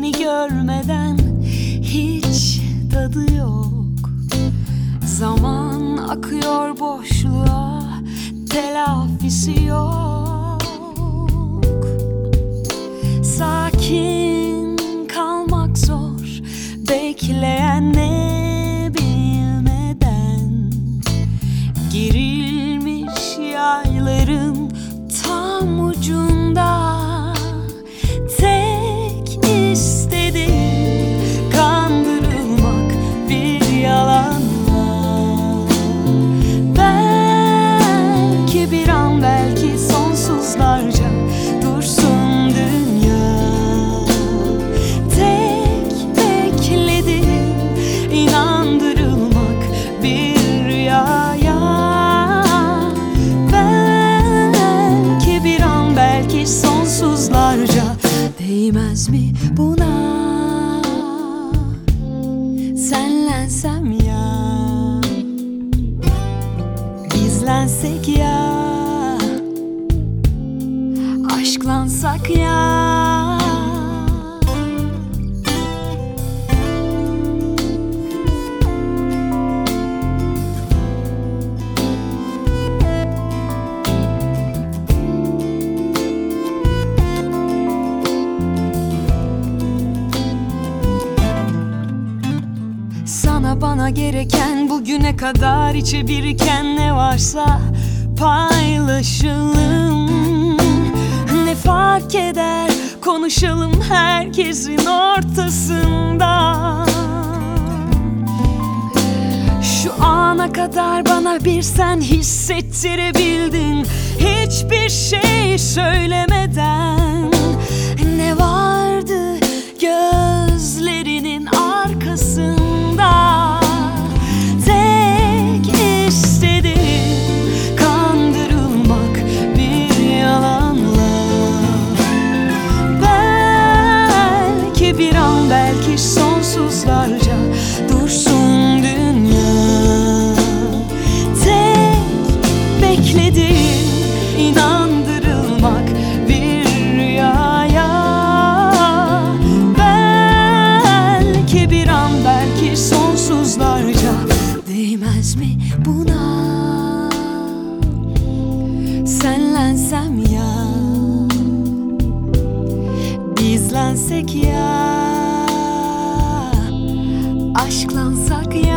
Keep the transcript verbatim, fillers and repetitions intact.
seni görmeden hiç tadı yok. Zaman akıyor boşluğa, telafisi yok. Sakin kalmak zor, bekleyen ne bilmeden. Gerilmiş yayların tam ucunda, tek istediğim kandırılmak bir yalanla. Belki bir an, belki sonsuzlarca dursun dünya. Tek beklediğim inandırılmak bir rüyaya. Belki bir an, belki sonsuzlarca. Değmez mi buna? Senlensem ya, gizlensek ya, aşklansak ya. Sana bana gereken, bugüne kadar içe biriken ne varsa paylaşalım. Ne fark eder, konuşalım herkesin ortasında. Şu ana kadar bana bir sen hissettirebildin, hiçbir şey söylemeden. Ne vardı gözlerinin arkasında? Tek istediğim kandırılmak bir yalanla. Belki bir an, belki sonsuzlarca dursun dünya. Tek beklediğim inandırılmak bir rüyaya. Belki bir an, belki sonsuzlarca. Değmez mi buna? Senlensem ya, gizlensek ya, aşklansak ya.